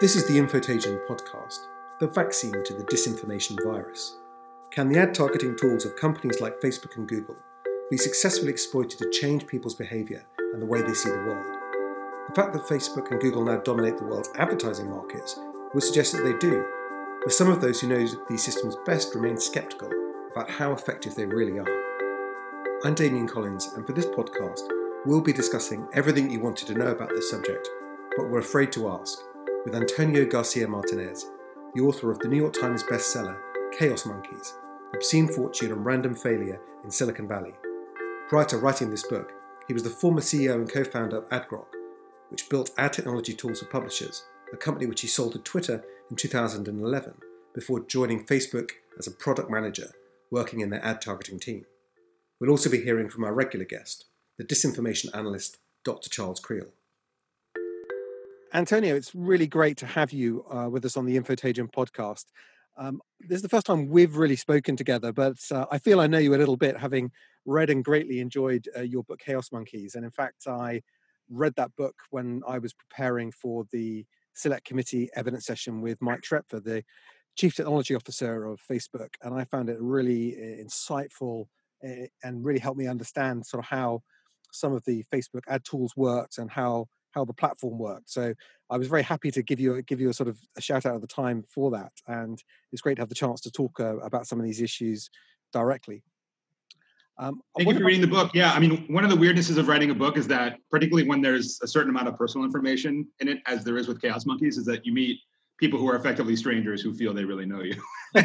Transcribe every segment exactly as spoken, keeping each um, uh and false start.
This is the Infotagion podcast, the vaccine to the disinformation virus. Can the ad targeting tools of companies like Facebook and Google be successfully exploited to change people's behaviour and the way they see the world? The fact that Facebook and Google now dominate the world's advertising markets would suggest that they do, but some of those who know these systems best remain sceptical about how effective they really are. I'm Damien Collins, and for this podcast, we'll be discussing everything you wanted to know about this subject, but were afraid to ask, with Antonio Garcia Martinez, the author of the New York Times bestseller, Chaos Monkeys, Obscene Fortune and Random Failure in Silicon Valley. Prior to writing this book, he was the former C E O and co-founder of AdGrok, which built ad technology tools for publishers, a company which he sold to Twitter in two thousand eleven, before joining Facebook as a product manager, working in their ad targeting team. We'll also be hearing from our regular guest, the disinformation analyst, Doctor Charles Kriel. Antonio, it's really great to have you uh, with us on the Infotagion podcast. Um, this is the first time we've really spoken together, but uh, I feel I know you a little bit, having read and greatly enjoyed uh, your book, Chaos Monkeys. And in fact, I read that book when I was preparing for the Select Committee evidence session with Mike Schroepfer, the Chief Technology Officer of Facebook. And I found it really uh, insightful uh, and really helped me understand sort of how some of the Facebook ad tools worked and how how the platform worked. So I was very happy to give you give you a sort of a shout out at the time for that. And it's great to have the chance to talk uh, about some of these issues directly. Um, Thank you for reading the book. Yeah, I mean, one of the weirdnesses of writing a book is that, particularly when there's a certain amount of personal information in it, as there is with Chaos Monkeys, is that you meet people who are effectively strangers who feel they really know you.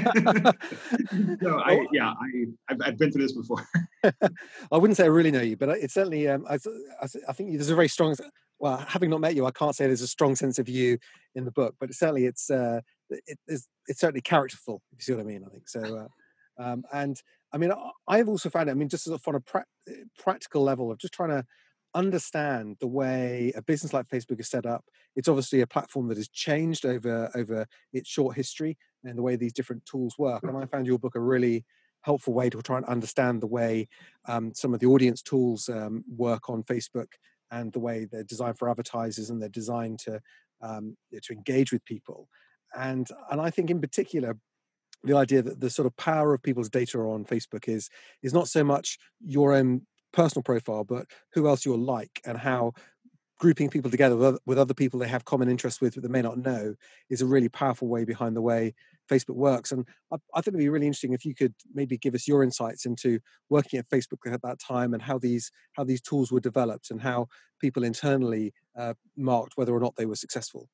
so I, yeah, I, I've, I've been through this before. I wouldn't say I really know you, but it's certainly, um, I, I think there's a very strong, well, having not met you, I can't say there's a strong sense of you in the book, but certainly it's, uh, it, it's, it's certainly characterful, if you see what I mean, I think. So, uh, um, and I mean, I've also found it, I mean, just on a pra- practical level of just trying to understand the way a business like Facebook is set up. It's obviously a platform that has changed over over its short history and the way these different tools work. And I found your book a really helpful way to try and understand the way um, some of the audience tools um, work on Facebook and the way they're designed for advertisers and they're designed to um, to engage with people. And and I think in particular, the idea that the sort of power of people's data on Facebook is is not so much your own personal profile, but who else you're like, and how grouping people together with other, with other people they have common interests with that they may not know is a really powerful way behind the way Facebook works. And I, I think it'd be really interesting if you could maybe give us your insights into working at Facebook at that time and how these how these tools were developed and how people internally uh, marked whether or not they were successful.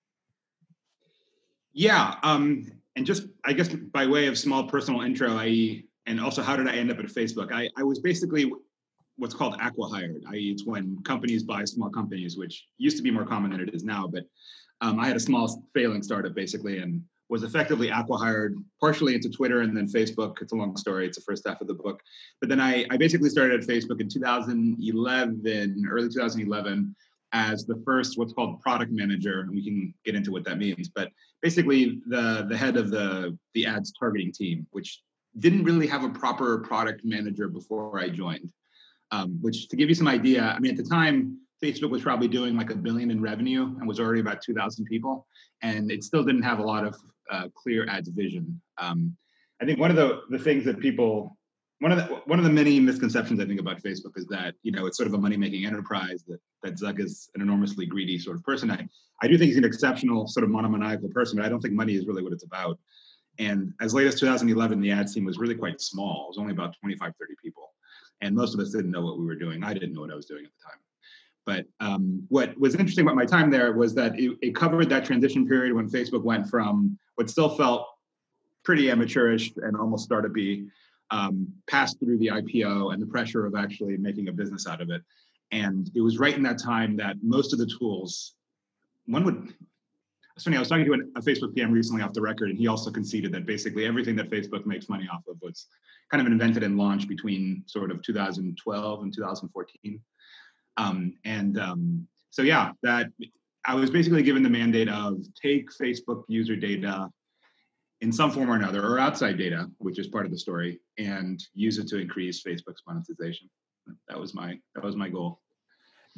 Yeah, um, and just I guess by way of small personal intro, I and also how did I end up at Facebook? I, I was basically what's called acqui-hired, that is it's when companies buy small companies, which used to be more common than it is now. But um, I had a small failing startup basically and was effectively acqui-hired partially into Twitter and then Facebook. It's a long story. It's the first half of the book. But then I, I basically started at Facebook in two thousand eleven, early two thousand eleven, as the first what's called product manager. And we can get into what that means. But basically the, the head of the, the ads targeting team, which didn't really have a proper product manager before I joined. Um, which, to give you some idea, I mean, at the time, Facebook was probably doing like a billion in revenue and was already about two thousand people. And it still didn't have a lot of uh, clear ads vision. Um, I think one of the, the things that people, one of the one of the many misconceptions I think about Facebook is that, you know, it's sort of a money-making enterprise, that, that Zuck is an enormously greedy sort of person. I, I do think he's an exceptional sort of monomaniacal person, but I don't think money is really what it's about. And as late as two thousand eleven, the ads team was really quite small. It was only about twenty-five, thirty people. And most of us didn't know what we were doing. I didn't know what I was doing at the time. But um, what was interesting about my time there was that it, it covered that transition period when Facebook went from what still felt pretty amateurish and almost startup-y, um, passed through the I P O and the pressure of actually making a business out of it. And it was right in that time that most of the tools, one would, it's funny, I was talking to a Facebook P M recently off the record, and he also conceded that basically everything that Facebook makes money off of was kind of invented and launched between sort of two thousand twelve and two thousand fourteen. Um, and um, so, yeah, that I was basically given the mandate of take Facebook user data in some form or another, or outside data, which is part of the story, and use it to increase Facebook's monetization. That was my that was my goal. Yeah.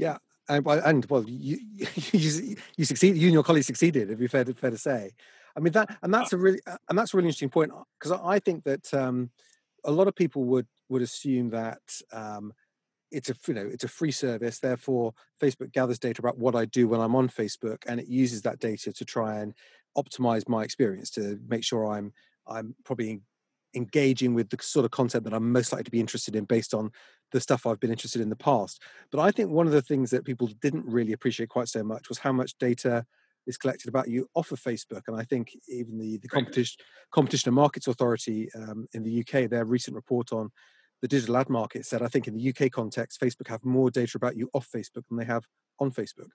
And, well- and well, you, you you succeed. You and your colleagues succeeded. It'd be fair to, fair to say. I mean that, and that's a really and that's a really interesting point because I I think that um, a lot of people would would assume that um, it's a you know it's a free service. Therefore, Facebook gathers data about what I do when I'm on Facebook, and it uses that data to try and optimize my experience to make sure I'm I'm probably engaging with the sort of content that I'm most likely to be interested in based on the stuff I've been interested in the past. But I think one of the things that people didn't really appreciate quite so much was how much data is collected about you off of Facebook. And I think even the, the competition, competition and markets authority um, in the U K, their recent report on the digital ad market said, I think in the U K context, Facebook have more data about you off Facebook than they have on Facebook.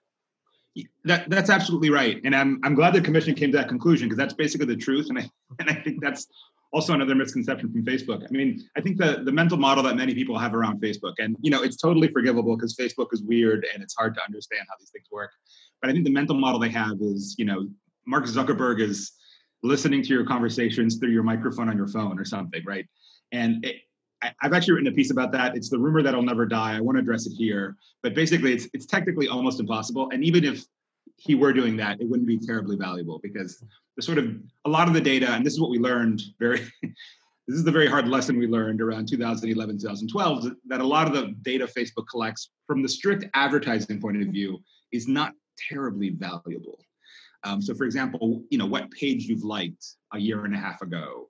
That that's absolutely right, and I'm I'm glad the commission came to that conclusion because that's basically the truth, and I and I think that's also another misconception from Facebook. I mean, I think the the mental model that many people have around Facebook, and you know, it's totally forgivable because Facebook is weird and it's hard to understand how these things work. But I think the mental model they have is, you know, Mark Zuckerberg is listening to your conversations through your microphone on your phone or something, right? And it, I, I've actually written a piece about that. It's the rumor that'll never die. I want to address it here, but basically, it's it's technically almost impossible. And even if he were doing that, it wouldn't be terribly valuable because the sort of a lot of the data, and this is what we learned very, this is the very hard lesson we learned around two thousand eleven, two thousand twelve, that a lot of the data Facebook collects from the strict advertising point of view is not terribly valuable. Um, so for example, you know, what page you've liked a year and a half ago,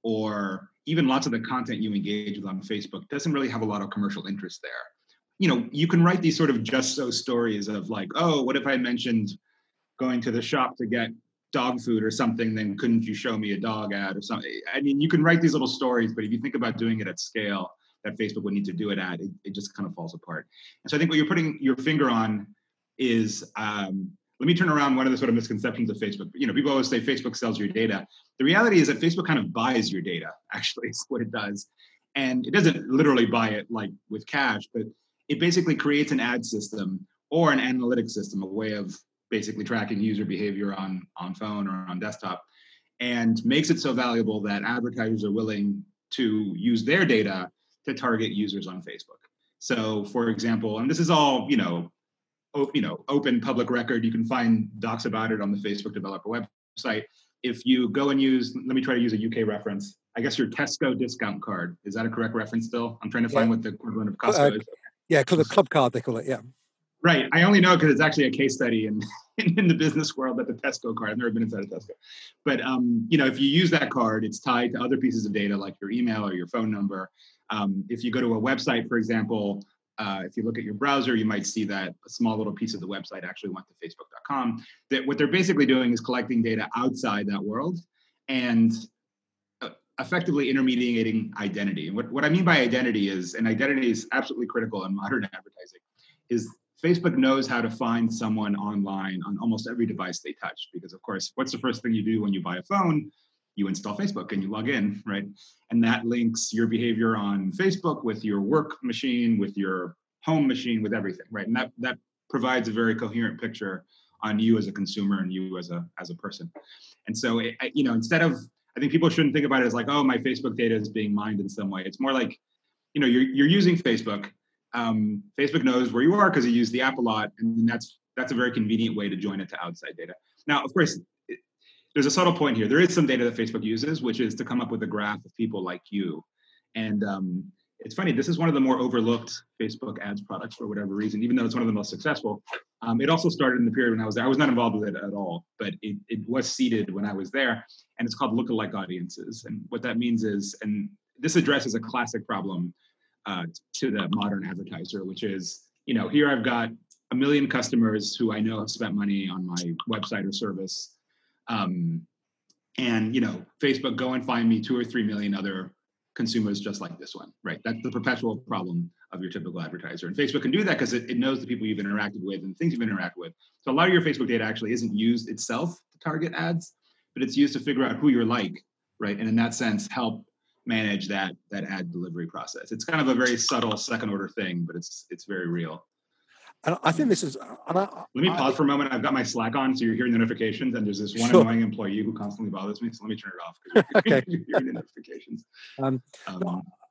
or even lots of the content you engage with on Facebook doesn't really have a lot of commercial interest there. You know, you can write these sort of just so stories of like, oh, what if I mentioned going to the shop to get dog food or something, then couldn't you show me a dog ad or something? I mean, you can write these little stories, but if you think about doing it at scale that Facebook would need to do it at, it, it just kind of falls apart. And so I think what you're putting your finger on is, um, let me turn around one of the sort of misconceptions of Facebook. You know, people always say Facebook sells your data. The reality is that Facebook kind of buys your data, actually, is what it does. And it doesn't literally buy it like with cash, but it basically creates an ad system or an analytics system, a way of basically tracking user behavior on, on phone or on desktop, and makes it so valuable that advertisers are willing to use their data to target users on Facebook. So for example, and this is all, you know, op- you know, open public record, you can find docs about it on the Facebook developer website. If you go and use, let me try to use a U K reference, I guess your Tesco discount card, is that a correct reference still? I'm trying to find yeah. what the equivalent of Costco uh, is. Yeah, the club card, they call it, yeah. Right, I only know because it's actually a case study in, in the business world at the Tesco card. I've never been inside a Tesco. But, um, you know, if you use that card, it's tied to other pieces of data like your email or your phone number. Um, if you go to a website, for example, uh, if you look at your browser, you might see that a small little piece of the website actually went to facebook dot com. That what they're basically doing is collecting data outside that world and effectively intermediating identity. And what, what I mean by identity is, and identity is absolutely critical in modern advertising, is Facebook knows how to find someone online on almost every device they touch. Because of course, what's the first thing you do when you buy a phone? You install Facebook and you log in, right? And that links your behavior on Facebook with your work machine, with your home machine, with everything, right? And that, that provides a very coherent picture on you as a consumer and you as a, as a person. And so, it, you know, instead of, I think people shouldn't think about it as like, oh, my Facebook data is being mined in some way. It's more like, you know, you're you're using Facebook. Um, Facebook knows where you are because you use the app a lot, and that's that's a very convenient way to join it to outside data. Now, of course, it, there's a subtle point here. There is some data that Facebook uses, which is to come up with a graph of people like you. And um, it's funny, this is one of the more overlooked Facebook ads products for whatever reason, even though it's one of the most successful. Um, it also started in the period when I was there. I was not involved with it at all, but it, it was seeded when I was there, and it's called lookalike audiences. And what that means is, and this addresses a classic problem uh, to the modern advertiser, which is, you know, here I've got a million customers who I know have spent money on my website or service. Um, and, you know, Facebook, go and find me two or three million other consumers just like this one, right? That's the perpetual problem of your typical advertiser. And Facebook can do that because it, it knows the people you've interacted with and things you've interacted with. So a lot of your Facebook data actually isn't used itself to target ads, but it's used to figure out who you're like, right? And in that sense, help manage that that ad delivery process. It's kind of a very subtle second order thing, but it's it's very real. And I think this is. And I, let me I, pause for a moment. I've got my Slack on, so you're hearing the notifications, and there's this one sure. annoying employee who constantly bothers me. So let me turn it off. You're, Okay. you're hearing the notifications. Um, um, no,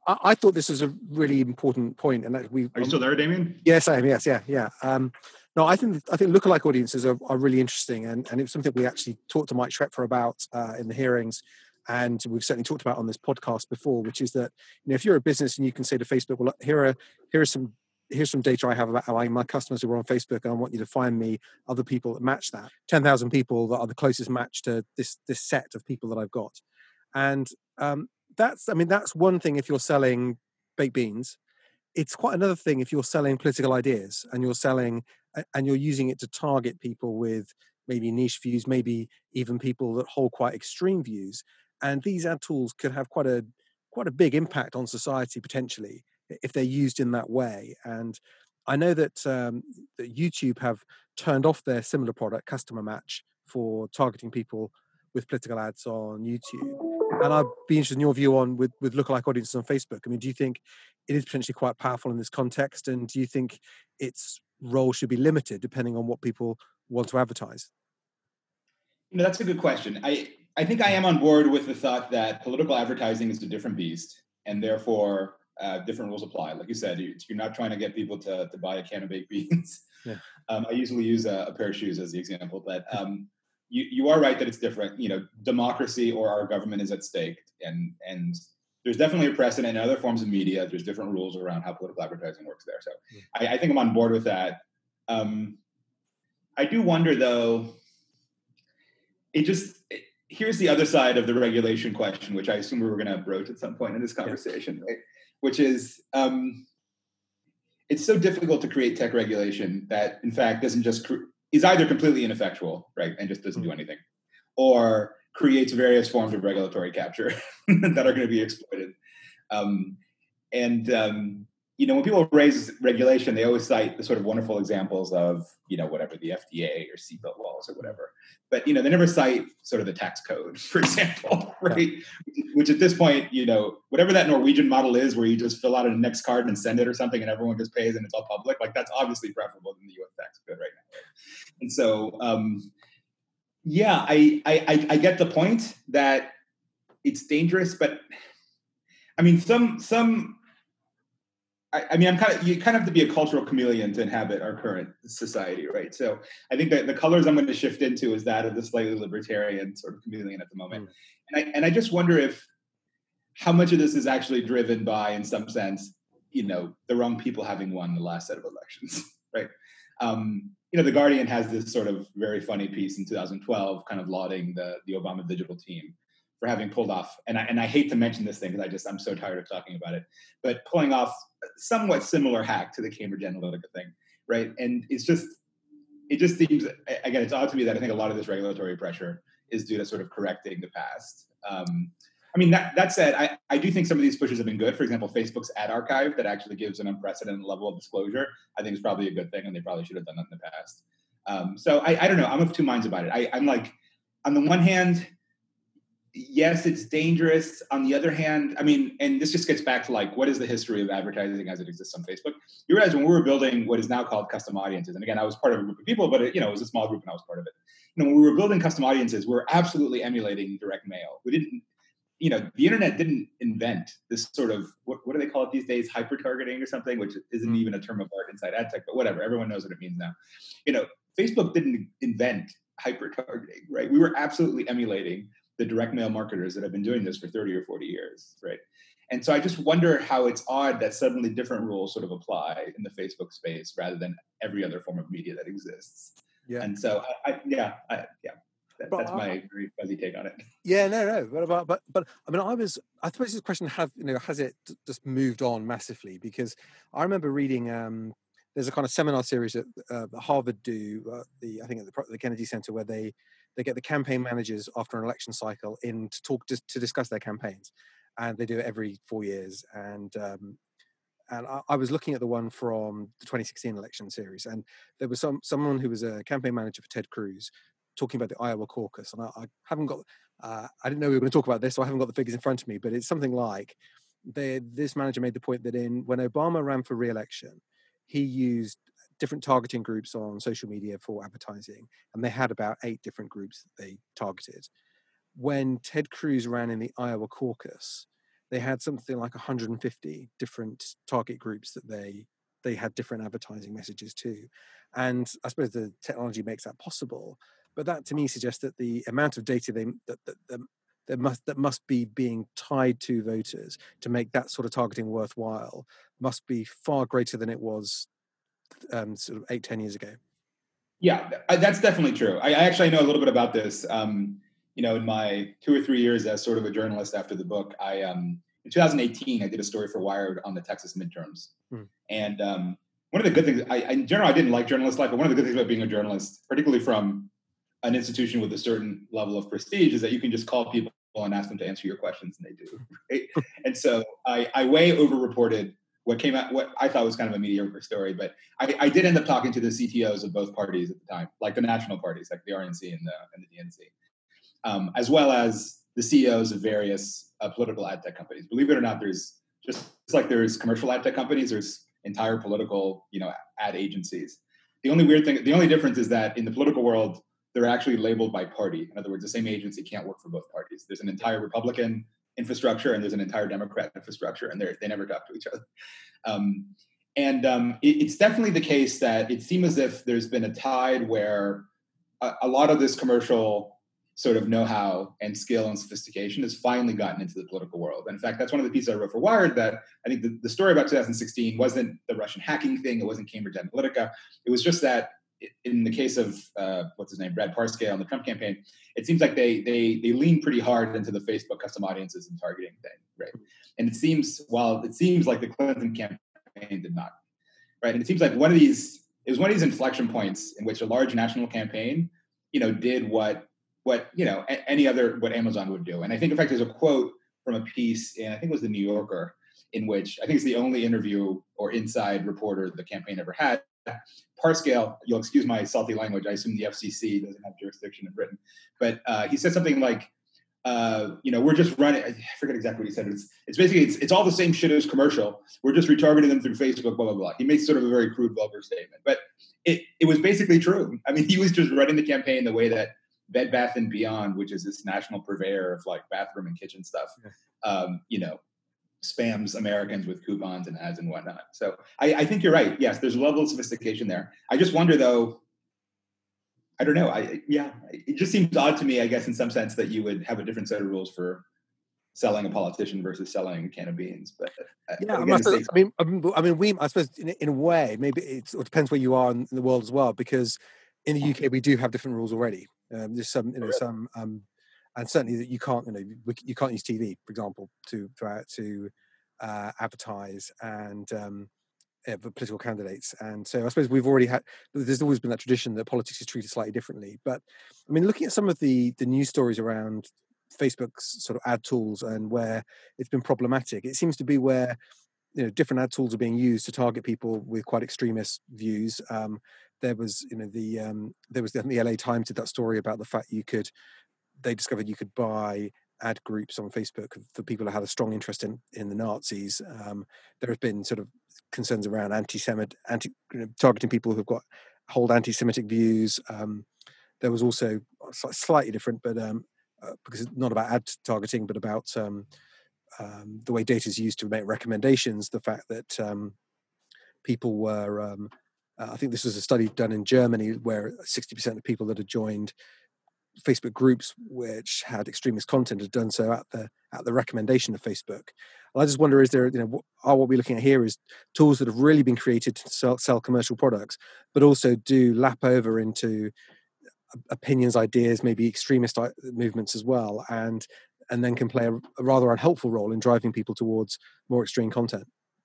I, I thought this was a really important point, and that we. Are you still there, Damien? Yes, I am. Yes, yeah, yeah. Um, no, I think I think lookalike audiences are, are really interesting, and, and it's something we actually talked to Mike Schrefer about uh, in the hearings, and we've certainly talked about on this podcast before, which is that, you know, if you're a business and you can say to Facebook, well, here are here are some here's some data I have about how I, my customers who are on Facebook, and I want you to find me other people that match that. ten thousand people that are the closest match to this this set of people that I've got, and um, that's I mean that's one thing if you're selling baked beans. It's quite another thing if you're selling political ideas and you're selling and you're using it to target people with maybe niche views, maybe even people that hold quite extreme views. And these ad tools could have quite a quite a big impact on society potentially if they're used in that way. And I know that, um, that YouTube have turned off their similar product, Customer Match, for targeting people with political ads on YouTube. And I'd be interested in your view on with, with lookalike audiences on Facebook. I mean, do you think it is potentially quite powerful in this context? And do you think its role should be limited depending on what people want to advertise? You know, that's a good question. I, I think I am on board with the thought that political advertising is a different beast, and therefore uh, different rules apply. Like you said, you're not trying to get people to, to buy a can of baked beans. Yeah. Um, I usually use a, a pair of shoes as the example, but um, you, you are right that it's different. You know, democracy or our government is at stake, and and there's definitely a precedent in other forms of media. There's different rules around how political advertising works there. So yeah. I, I think I'm on board with that. Um, I do wonder, though, it just, it, here's the other side of the regulation question, which I assume we were going to broach at some point in this conversation, yeah. right? Which is, um, it's so difficult to create tech regulation that, in fact, doesn't just, cre- is either completely ineffectual, right, and just doesn't mm-hmm. do anything, or creates various forms of regulatory capture that are going to be exploited. Um, and, um, you know, when people raise regulation, they always cite the sort of wonderful examples of, you know, whatever, the F D A or seatbelt laws or whatever. But, you know, they never cite sort of the tax code, for example, right? Yeah. Which at this point, you know, whatever that Norwegian model is where you just fill out a next card and send it or something and everyone just pays and it's all public, like that's obviously preferable than the U S tax code right now. And so, um, yeah, I, I, I get the point that it's dangerous, but I mean, some, some, I, I mean, I'm kind of, you kind of have to be a cultural chameleon to inhabit our current society, right? So I think that the colors I'm going to shift into is that of the slightly libertarian sort of chameleon at the moment. Mm. And I, and I just wonder if, how much of this is actually driven by, in some sense, you know, the wrong people having won the last set of elections, right? Um, you know, The Guardian has this sort of very funny piece in two thousand twelve, kind of lauding the, the Obama digital team for having pulled off, and I, and I hate to mention this thing because I just, I'm so tired of talking about it, but pulling off a somewhat similar hack to the Cambridge Analytica thing, right? And it's just, it just seems, again, it's odd to me that I think a lot of this regulatory pressure is due to sort of correcting the past. Um, I mean, that, that said, I, I do think some of these pushes have been good. For example, Facebook's ad archive that actually gives an unprecedented level of disclosure, I think is probably a good thing, and they probably should have done that in the past. Um, so I, I don't know, I'm of two minds about it. I, I'm like, on the one hand, yes, it's dangerous. On the other hand, I mean, and this just gets back to like, what is the history of advertising as it exists on Facebook? You realize when we were building what is now called custom audiences, and again, I was part of a group of people, but it, you know, it was a small group and I was part of it. You know, when we were building custom audiences, we were absolutely emulating direct mail. We didn't, you know, the internet didn't invent this sort of, what, what do they call it these days? Hyper-targeting or something, which isn't even a term of art inside ad tech, but whatever, everyone knows what it means now. You know, Facebook didn't invent hyper-targeting, right? We were absolutely emulating the direct mail marketers that have been doing this for thirty or forty years, right? And so I just wonder how it's odd that suddenly different rules sort of apply in the Facebook space rather than every other form of media that exists. Yeah. And so, I, I yeah, I, yeah, that, that's my I, very fuzzy take on it. Yeah, no, no, but but but, but I mean, I was, I suppose this question have, you know, has it just moved on massively? Because I remember reading. Um, there's a kind of seminar series that uh, Harvard do, uh, the I think at the, the Kennedy Center, where they they get the campaign managers after an election cycle in to talk to, to discuss their campaigns, and they do it every four years. And um, and I, I was looking at the one from the twenty sixteen election series, and there was some someone who was a campaign manager for Ted Cruz talking about the Iowa caucus, and I, I haven't got, uh, I didn't know we were going to talk about this, so I haven't got the figures in front of me, but it's something like they, this manager made the point that in when Obama ran for re-election, he used different targeting groups on social media for advertising, and they had about eight different groups that they targeted. When Ted Cruz ran in the Iowa caucus, they had something like one hundred fifty different target groups that they they had different advertising messages to. And I suppose the technology makes that possible. But that to me suggests that the amount of data they, that, that, that, that, must, that must be being tied to voters to make that sort of targeting worthwhile must be far greater than it was um, sort of eight, ten years ago. Yeah, that's definitely true. I actually know a little bit about this. Um, you know, in my two or three years as sort of a journalist after the book, I um, in two thousand eighteen, I did a story for Wired on the Texas midterms. Hmm. And um, one of the good things, I, in general, I didn't like journalist life, but one of the good things about being a journalist, particularly from an institution with a certain level of prestige, is that you can just call people and ask them to answer your questions, and they do. Right? And so I, I way over-reported what came out, what I thought was kind of a mediocre story, but I, I did end up talking to the C T Os of both parties at the time, like the national parties, like the R N C and the, and the D N C, um, as well as the C E Os of various uh, political ad tech companies. Believe it or not, there's just it's like there's commercial ad tech companies, there's entire political, you know, ad agencies. The only weird thing, the only difference is that in the political world, they're actually labeled by party. In other words, the same agency can't work for both parties. There's an entire Republican infrastructure and there's an entire Democrat infrastructure, and they they never talk to each other. Um, and um, it, it's definitely the case that it seems as if there's been a tide where a, a lot of this commercial sort of know-how and skill and sophistication has finally gotten into the political world. And in fact, that's one of the pieces I wrote for Wired, that I think the, the story about two thousand sixteen wasn't the Russian hacking thing. It wasn't Cambridge Analytica. It was just that in the case of, uh, what's his name, Brad Parscale on the Trump campaign, it seems like they they they lean pretty hard into the Facebook custom audiences and targeting thing, right? And it seems, while it seems like the Clinton campaign did not, right? And it seems like one of these, it was one of these inflection points in which a large national campaign, you know, did what, what you know, a- any other, what Amazon would do. And I think, in fact, there's a quote from a piece in, I think it was the New Yorker, in which I think it's the only interview or inside reporter the campaign ever had. Parscale, you'll excuse my salty language, I assume the F C C doesn't have jurisdiction in Britain, but uh, he said something like, uh, you know, we're just running, I forget exactly what he said. It's, it's basically, it's, it's all the same shit as commercial. We're just retargeting them through Facebook, blah, blah, blah. He makes sort of a very crude, vulgar statement, but it, it was basically true. I mean, he was just running the campaign the way that Bed Bath and Beyond, which is this national purveyor of like bathroom and kitchen stuff, um, you know, spams Americans with coupons and ads and whatnot. So I, I think you're right. Yes, there's a level of sophistication there. I just wonder, though, I don't know. I yeah, it just seems odd to me, I guess, in some sense, that you would have a different set of rules for selling a politician versus selling a can of beans. But uh, yeah, again, I, suppose, I mean, I mean, we, I suppose, in, in a way, maybe it's, it depends where you are in the world as well, because in the U K we do have different rules already. Um, there's some, you know, some, um, and certainly that you can't, you know, you can't use T V, for example, to to to uh, advertise and um, yeah, for political candidates. And so I suppose we've already had, there's always been that tradition that politics is treated slightly differently. But I mean, looking at some of the the news stories around Facebook's sort of ad tools and where it's been problematic, it seems to be where, you know, different ad tools are being used to target people with quite extremist views. Um, there was, you know, the um, there was the, the L A Times did that story about the fact you could, they discovered you could buy ad groups on Facebook for people who had a strong interest in, in the Nazis. Um, there have been sort of concerns around anti-Semit, anti, you know, targeting people who've got hold anti-Semitic views. Um, there was also slightly different, but um, uh, because it's not about ad targeting, but about um, um, the way data is used to make recommendations. The fact that um, people were, um, uh, I think this was a study done in Germany where sixty percent of people that had joined Facebook groups which had extremist content had done so at the at the recommendation of Facebook. And I just wonder, is there, you know, what, are what we're looking at here is tools that have really been created to sell, sell commercial products, but also do lap over into opinions, ideas, maybe extremist movements as well, and and then can play a, a rather unhelpful role in driving people towards more extreme content.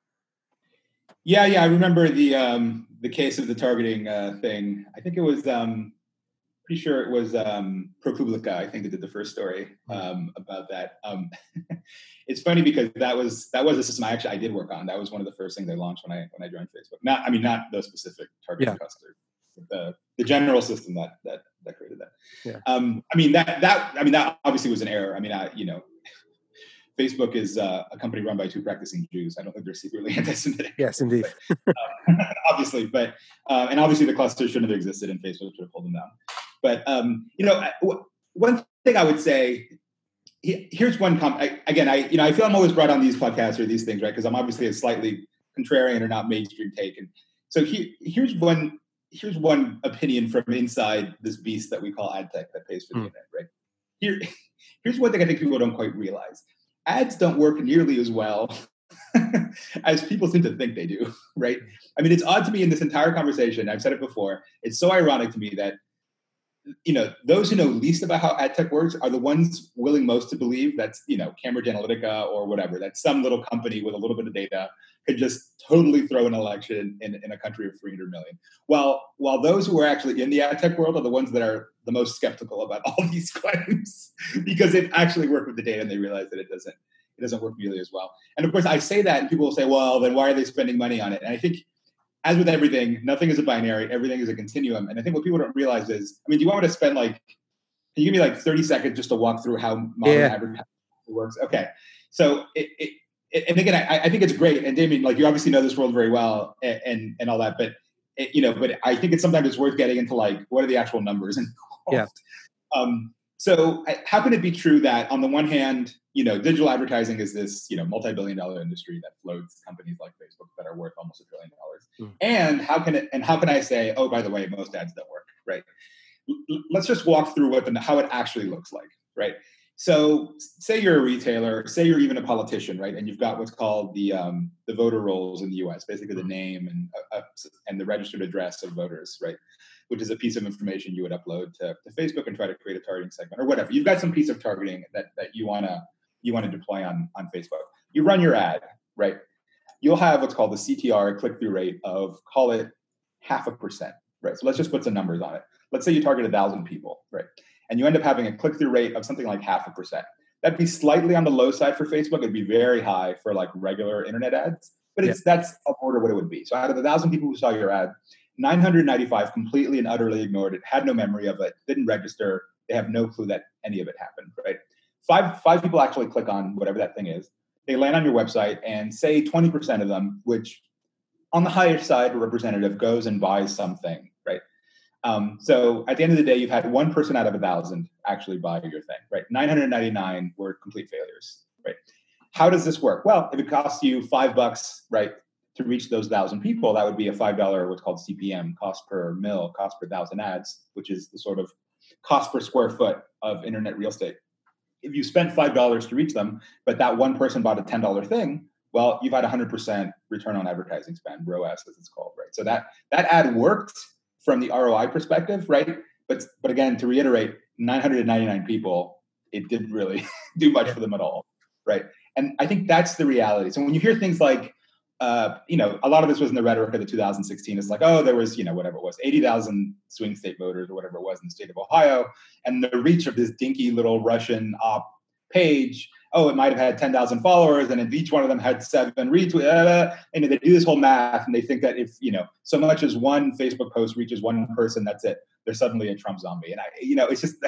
Yeah, yeah, I remember the um, the case of the targeting uh, thing. I think it was. Um, Pretty sure it was um, ProPublica, I think, that did the first story um, about that. Um, it's funny because that was that was a system I actually I did work on. That was one of the first things they launched when I when I joined Facebook. Not, I mean, not the specific targeting yeah. cluster, but the the general system that that that created that. Yeah. Um, I mean that that I mean that obviously was an error. I mean, I, you know, Facebook is uh, a company run by two practicing Jews. I don't think they're secretly anti-Semitic. Yes, indeed. But, uh, obviously, but uh, and obviously the cluster shouldn't have existed, and Facebook should have pulled them down. But, um, you know, one thing I would say here's one com- I, again. I you know I feel I'm always brought on these podcasts or these things, right? Because I'm obviously a slightly contrarian or not mainstream take. And so he, here's one here's one opinion from inside this beast that we call ad tech that pays for the mm. internet, right? Here, here's one thing I think people don't quite realize: ads don't work nearly as well as people seem to think they do, right? I mean, it's odd to me in this entire conversation. I've said it before. It's so ironic to me that, you know, those who know least about how ad tech works are the ones willing most to believe that's, you know, Cambridge Analytica or whatever, that some little company with a little bit of data could just totally throw an election in, in a country of three hundred million. While, while those who are actually in the ad tech world are the ones that are the most skeptical about all these claims because they've actually worked with the data and they realize that it doesn't, it doesn't work nearly as well. And of course, I say that and people will say, well, then why are they spending money on it? And I think, as with everything, nothing is a binary. Everything is a continuum. And I think what people don't realize is, I mean, do you want me to spend like, can you give me like thirty seconds just to walk through how modern yeah. advertising works? Okay. So, it, it, it, and again, I, I think it's great. And Damien, like you obviously know this world very well and, and, and all that, but it, you know, but I think it's sometimes it's worth getting into like, what are the actual numbers? And yeah. Um, so how can it be true that on the one hand, you know, digital advertising is this, you know, multi-billion dollar industry that floats companies like Facebook that are worth almost a trillion dollars. Mm. And how can it, and how can I say, oh, by the way, most ads don't work, right? L- let's just walk through what the, how it actually looks like, right? So say you're a retailer, say you're even a politician, right? And you've got what's called the, um, the voter rolls in the U S, basically the name and, uh, and the registered address of voters, right? Which is a piece of information you would upload to, to Facebook and try to create a targeting segment or whatever. You've got some piece of targeting that, that you want to you want to deploy on, on Facebook. You run your ad, right? You'll have what's called the C T R, click-through rate of, call it half a percent, right? So let's just put some numbers on it. Let's say you target a thousand people, right? And you end up having a click-through rate of something like half a percent. That'd be slightly on the low side for Facebook. It'd be very high for like regular internet ads, but it's yeah. that's a quarter what it would be. So out of the thousand people who saw your ad, nine hundred ninety-five completely and utterly ignored it, had no memory of it, didn't register. They have no clue that any of it happened, right? Five, five people actually click on whatever that thing is. They land on your website and say twenty percent of them, which on the higher side representative goes and buys something, right? Um, so at the end of the day, you've had one person out of a thousand actually buy your thing, right? nine hundred ninety-nine were complete failures, right? How does this work? Well, if it costs you five bucks, right, to reach those thousand people, that would be a five dollars what's called C P M, cost per mil, cost per thousand ads, which is the sort of cost per square foot of internet real estate. If you spent five dollars to reach them, but that one person bought a ten dollars thing, well, you've had one hundred percent return on advertising spend, R O A S as it's called, right? So that that ad worked from the R O I perspective, right? But but again, to reiterate, nine hundred ninety-nine people, it didn't really do much for them at all, right? And I think that's the reality. So when you hear things like, uh, you know, a lot of this was in the rhetoric of the two thousand sixteen. It's like, oh, there was, you know, whatever it was, eighty thousand swing state voters or whatever it was in the state of Ohio. And the reach of this dinky little Russian op page, oh, it might have had ten thousand followers. And if each one of them had seven retweets, uh, and they do this whole math and they think that if, you know, so much as one Facebook post reaches one person, that's it. They're suddenly a Trump zombie. And I, you know, it's just,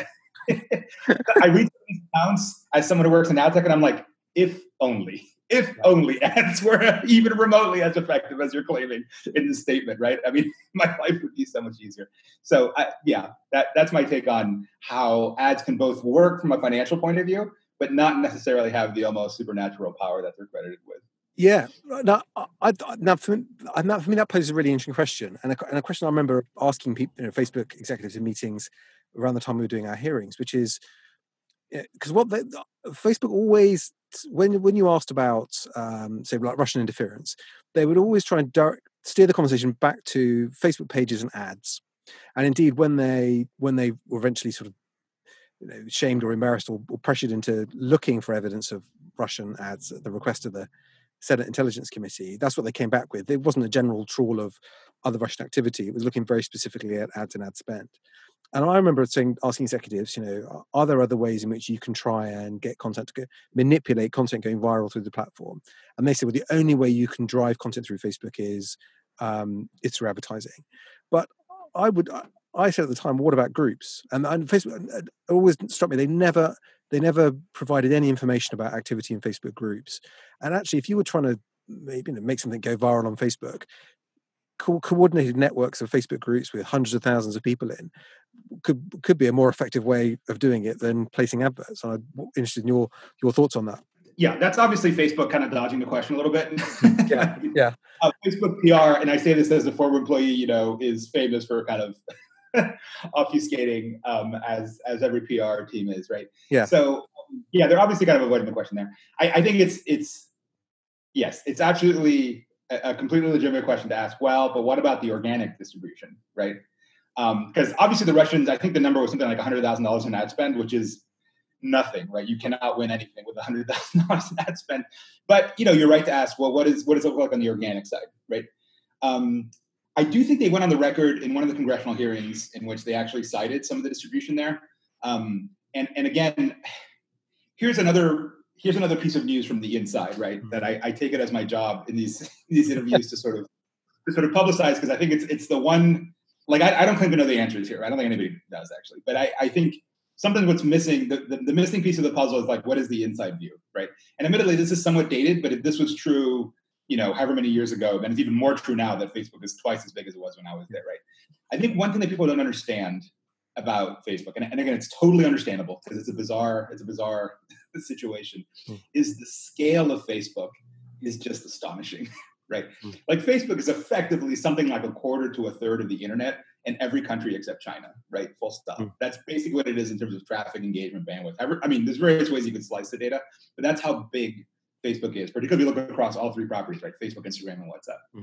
I read these accounts as someone who works in ad tech and I'm like, if only. If only ads were even remotely as effective as you're claiming in the statement, right? I mean, my life would be so much easier. So, I, yeah, that, that's my take on how ads can both work from a financial point of view, but not necessarily have the almost supernatural power that they're credited with. Yeah, now, I, now for, me, now for me, that poses a really interesting question, and a, and a question I remember asking people, you know, Facebook executives in meetings around the time we were doing our hearings, which is because what they, Facebook always. When when you asked about, um, say, like Russian interference, they would always try and direct, steer the conversation back to Facebook pages and ads. And indeed, when they when they were eventually sort of, you know, shamed or embarrassed or, or pressured into looking for evidence of Russian ads at the request of the Senate Intelligence Committee, that's what they came back with. It wasn't a general trawl of other Russian activity. It was looking very specifically at ads and ad spend. And I remember saying, asking executives, you know, are there other ways in which you can try and get content to go, manipulate content going viral through the platform? And they said, well, the only way you can drive content through Facebook is um, it's through advertising. But I would, I said at the time, well, what about groups? And, and Facebook it always struck me they never, they never provided any information about activity in Facebook groups. And actually, if you were trying to maybe, you know, make something go viral on Facebook, co- coordinated networks of Facebook groups with hundreds of thousands of people in, could could be a more effective way of doing it than placing adverts. I'm interested in your your thoughts on that. Yeah, that's obviously Facebook kind of dodging the question a little bit. Yeah, yeah. Uh, Facebook P R, and I say this as a former employee, you know, is famous for kind of obfuscating, um, as as every P R team is, right? Yeah. So, yeah, they're obviously kind of avoiding the question there. I, I think it's it's yes, it's absolutely a, a completely legitimate question to ask. Well, but what about the organic distribution, right? Because um, obviously the Russians, I think the number was something like one hundred thousand dollars in ad spend, which is nothing, right? You cannot win anything with one hundred thousand dollars in ad spend. But, you know, you're right to ask, well, what is what does it look like on the organic side, right? Um, I do think they went on the record in one of the congressional hearings in which they actually cited some of the distribution there. Um, and, and again, here's another here's another piece of news from the inside, right? That I, I take it as my job in these these interviews to sort of to sort of publicize, because I think it's it's the one, like I, I don't claim to know the answers here. I don't think anybody does actually, but I, I think something what's missing, the, the, the missing piece of the puzzle is like, what is the inside view, right? And admittedly, this is somewhat dated, but if this was true, you know, however many years ago, then it's even more true now that Facebook is twice as big as it was when I was there, right? I think one thing that people don't understand about Facebook, and, and again, it's totally understandable because it's a bizarre, it's a bizarre situation, mm. is the scale of Facebook is just astonishing, right? Mm. Like Facebook is effectively something like a quarter to a third of the internet in every country except China, right? Full stop. Mm. That's basically what it is in terms of traffic, engagement, bandwidth. I mean, there's various ways you could slice the data, but that's how big Facebook is, particularly if you look across all three properties, right? Facebook, Instagram, and WhatsApp. Mm.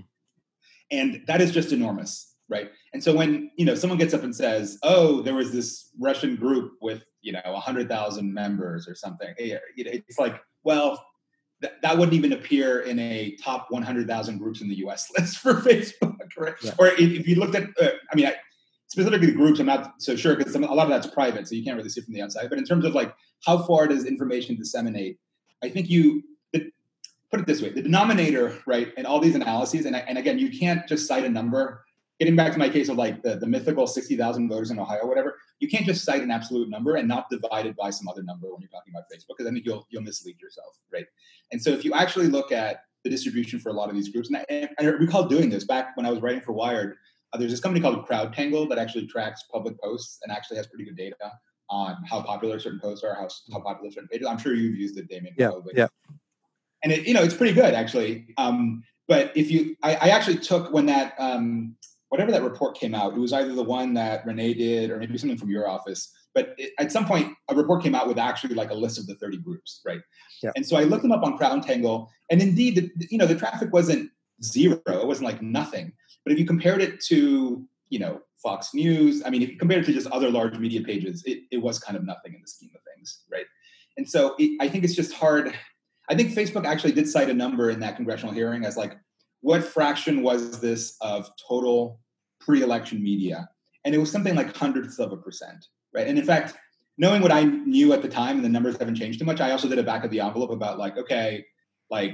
And that is just enormous, right? And so when, you know, someone gets up and says, oh, there was this Russian group with, you know, one hundred thousand members or something, it's like, well, th- that wouldn't even appear in a top one hundred thousand groups in the U S list for Facebook, right? Yeah. Or if, if you looked at, uh, I mean, I, specifically the groups, I'm not so sure because a lot of that's private, so you can't really see from the outside. But in terms of like, how far does information disseminate? I think you, the, put it this way, the denominator, right, in all these analyses, and, I, and again, you can't just cite a number. Getting back to my case of like the, the mythical sixty thousand voters in Ohio, whatever, you can't just cite an absolute number and not divide it by some other number when you're talking about Facebook, because I think you'll you'll mislead yourself, right? And so if you actually look at the distribution for a lot of these groups, and I, and I recall doing this back when I was writing for Wired, uh, there's this company called CrowdTangle that actually tracks public posts and actually has pretty good data on how popular certain posts are, how, how popular certain pages. I'm sure you've used it, Damien. Yeah, probably. yeah. And it, you know, it's pretty good actually. Um, but if you, I, I actually took when that, um, whatever that report came out, it was either the one that Renee did or maybe something from your office. But it, at some point, a report came out with actually like a list of the thirty groups, right? Yeah. And so I looked them up on CrowdTangle, and indeed, the, you know, the traffic wasn't zero; it wasn't like nothing. But if you compared it to, you know, Fox News, I mean, if you compared it to just other large media pages, it, it was kind of nothing in the scheme of things, right? And so it, I think it's just hard. I think Facebook actually did cite a number in that congressional hearing as like, what fraction was this of total pre-election media? And it was something like hundredths of a percent, right? And in fact, knowing what I knew at the time, and the numbers haven't changed too much, I also did a back of the envelope about like, okay, like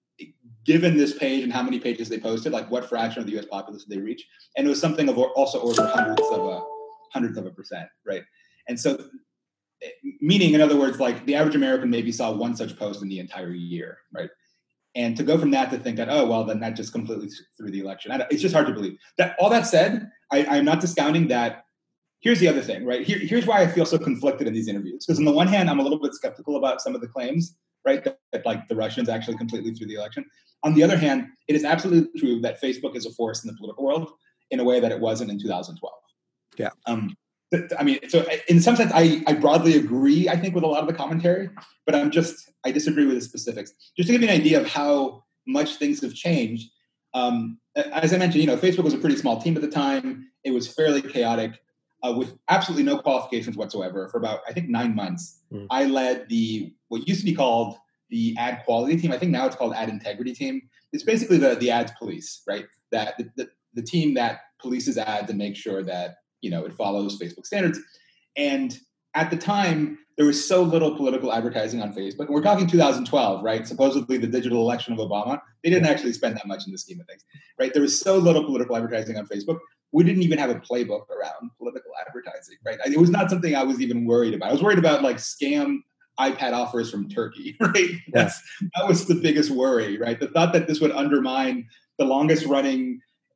given this page and how many pages they posted, like what fraction of the U S populace did they reach? And it was something of also order hundredths of a hundredth of a percent, right? And so, meaning, in other words, like the average American maybe saw one such post in the entire year, right? And to go from that to think that, oh, well, then that just completely threw the election. I it's just hard to believe. That all that said, I, I'm not discounting that. Here's the other thing, right? Here, here's why I feel so conflicted in these interviews. Because on the one hand, I'm a little bit skeptical about some of the claims, right? That, that like the Russians actually completely threw the election. On the other hand, it is absolutely true that Facebook is a force in the political world in a way that it wasn't in two thousand twelve. Yeah. Um, I mean, so in some sense, I, I broadly agree, I think, with a lot of the commentary, but I'm just, I disagree with the specifics. Just to give you an idea of how much things have changed. Um, as I mentioned, you know, Facebook was a pretty small team at the time. It was fairly chaotic uh, with absolutely no qualifications whatsoever. For about, I think, nine months, mm. I led the, what used to be called the ad quality team. I think now it's called ad integrity team. It's basically the, the ads police, right? That the, the, the team that polices ads and makes sure that, you know, it follows Facebook standards. And at the time, there was so little political advertising on Facebook. And we're talking two thousand twelve, right? Supposedly the digital election of Obama. They didn't actually spend that much in the scheme of things, right? There was so little political advertising on Facebook. We didn't even have a playbook around political advertising, right? It was not something I was even worried about. I was worried about like scam iPad offers from Turkey, right? That's, that was the biggest worry, right? The thought that this would undermine the longest running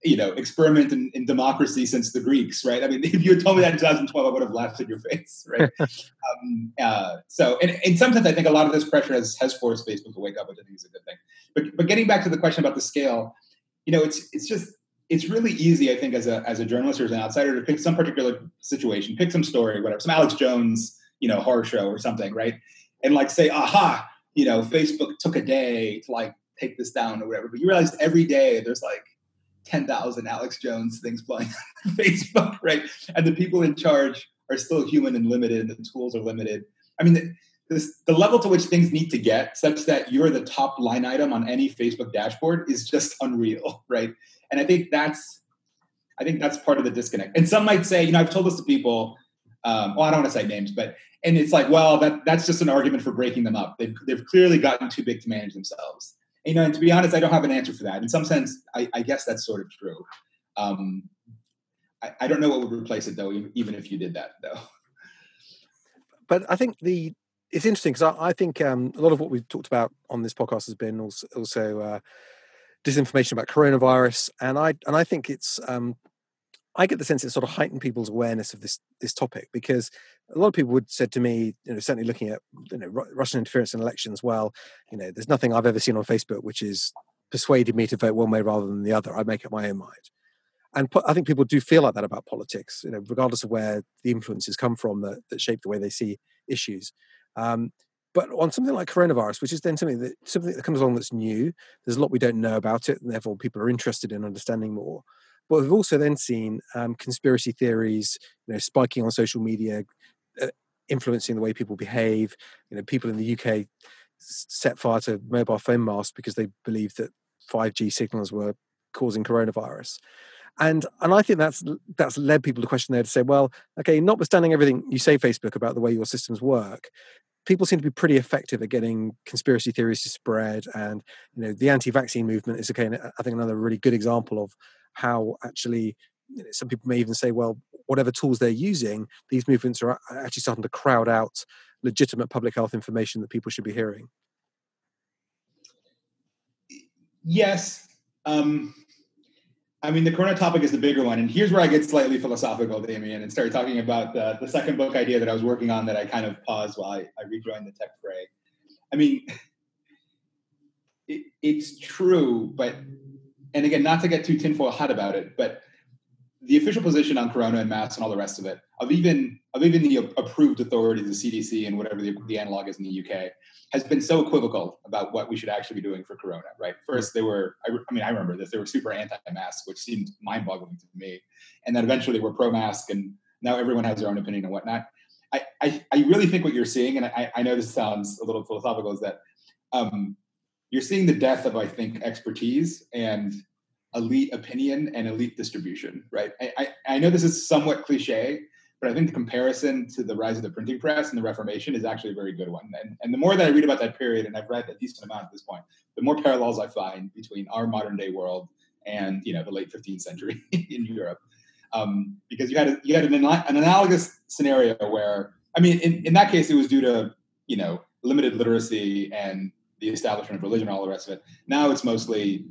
you know, experiment in, in democracy since the Greeks, right? I mean, if you had told me that in two thousand twelve, I would have laughed in your face, right? um, uh, so, and in some sense, I think a lot of this pressure has, has forced Facebook to wake up, which I think is a good thing. But, but getting back to the question about the scale, you know, it's it's just, it's really easy, I think, as a as a journalist or as an outsider to pick some particular situation, pick some story, whatever, some Alex Jones, you know, horror show or something, right? And like say, aha, you know, Facebook took a day to like take this down or whatever. But you realize every day there's like ten thousand Alex Jones things flying on Facebook, right? And the people in charge are still human and limited, and the tools are limited. I mean, the, this, the level to which things need to get such that you're the top line item on any Facebook dashboard is just unreal, right? And I think that's, I think that's part of the disconnect. And some might say, you know, I've told this to people, um, well, I don't want to say names, but, and it's like, well, that that's just an argument for breaking them up. They've, they've clearly gotten too big to manage themselves. You know, and to be honest, I don't have an answer for that. In some sense, I, I guess that's sort of true. Um, I, I don't know what would replace it, though, even if you did that, though. But I think the it's interesting because I, I think um, a lot of what we've talked about on this podcast has been also, also uh, disinformation about coronavirus, and I and I think it's um, I get the sense it's sort of heightened people's awareness of this this topic, because a lot of people would said to me, you know, certainly looking at you know Russian interference in elections, well, you know, there's nothing I've ever seen on Facebook which has persuaded me to vote one way rather than the other. I make up my own mind, and po- I think people do feel like that about politics, you know, regardless of where the influences come from that, that shape the way they see issues. Um, but on something like coronavirus, which is then something that something that comes along that's new, there's a lot we don't know about it, and therefore people are interested in understanding more. But we've also then seen um, conspiracy theories, you know, spiking on social media, uh, influencing the way people behave. You know, people in the U K set fire to mobile phone masts because they believed that five G signals were causing coronavirus. And and I think that's that's led people to question there to say, well, okay, notwithstanding everything you say, Facebook, about the way your systems work, people seem to be pretty effective at getting conspiracy theories to spread. And you know, the anti-vaccine movement is, again, I think, another really good example of how actually, you know, some people may even say, well, whatever tools they're using, these movements are actually starting to crowd out legitimate public health information that people should be hearing. Yes. Um, I mean, the corona topic is the bigger one. And here's where I get slightly philosophical, Damien, and start talking about the, the second book idea that I was working on that I kind of paused while I, I rejoined the tech fray. I mean, it, it's true, but, and again, not to get too tinfoil hat about it, but the official position on corona and masks and all the rest of it, of even of even the approved authorities, the C D C and whatever the, the analog is in the U K, has been so equivocal about what we should actually be doing for corona, right? First, they were, I, I mean, I remember this, they were super anti-mask, which seemed mind-boggling to me. And then eventually they were pro-mask, and now everyone has their own opinion and whatnot. I, I, I really think what you're seeing, and I, I know this sounds a little philosophical, is that um, you're seeing the death of, I think, expertise and elite opinion and elite distribution, right? I, I, I know this is somewhat cliche, but I think the comparison to the rise of the printing press and the Reformation is actually a very good one. And, and the more that I read about that period, and I've read a decent amount at this point, the more parallels I find between our modern day world and, you know, the late fifteenth century in Europe. Um, because you had a, you had an, an analogous scenario where, I mean, in, in that case, it was due to, you know, limited literacy and the establishment of religion and all the rest of it. Now it's mostly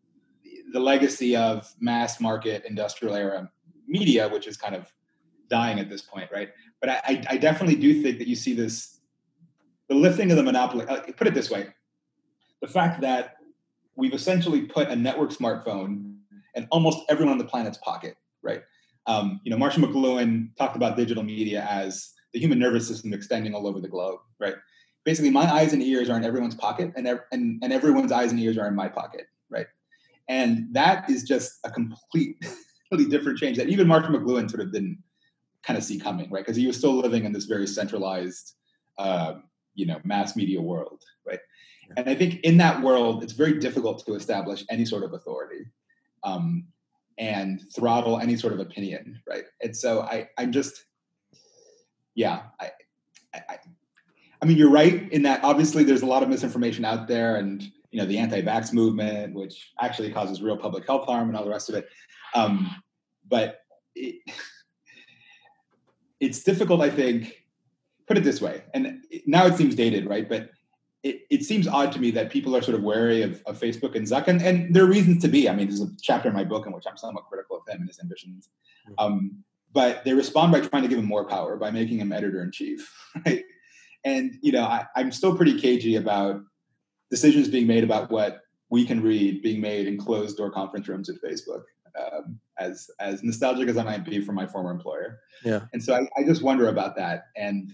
the legacy of mass market industrial era media, which is kind of dying at this point, right? But I, I definitely do think that you see this, the lifting of the monopoly. Uh, put it this way, the fact that we've essentially put a network smartphone in almost everyone on the planet's pocket, right? Um, you know, Marshall McLuhan talked about digital media as the human nervous system extending all over the globe, right? Basically, my eyes and ears are in everyone's pocket, and ev- and, and everyone's eyes and ears are in my pocket, right? And that is just a completely different change that even Marshall McLuhan sort of didn't kind of see coming, right? Because he was still living in this very centralized, uh, you know, mass media world, right? And I think in that world, it's very difficult to establish any sort of authority um, and throttle any sort of opinion, right? And so I, I'm just, yeah, I, I, I mean, you're right in that obviously there's a lot of misinformation out there, and you know, the anti-vax movement, which actually causes real public health harm and all the rest of it. Um, but it, it's difficult, I think, put it this way, and now it seems dated, right? But it, it seems odd to me that people are sort of wary of, of Facebook and Zuck, and, and there are reasons to be. I mean, there's a chapter in my book in which I'm somewhat critical of him and his ambitions. Um, but they respond by trying to give him more power, by making him editor-in-chief, right? And, you know, I, I'm still pretty cagey about decisions being made about what we can read being made in closed-door conference rooms at Facebook, um, as as nostalgic as I might be from my former employer. Yeah. And so I, I just wonder about that. And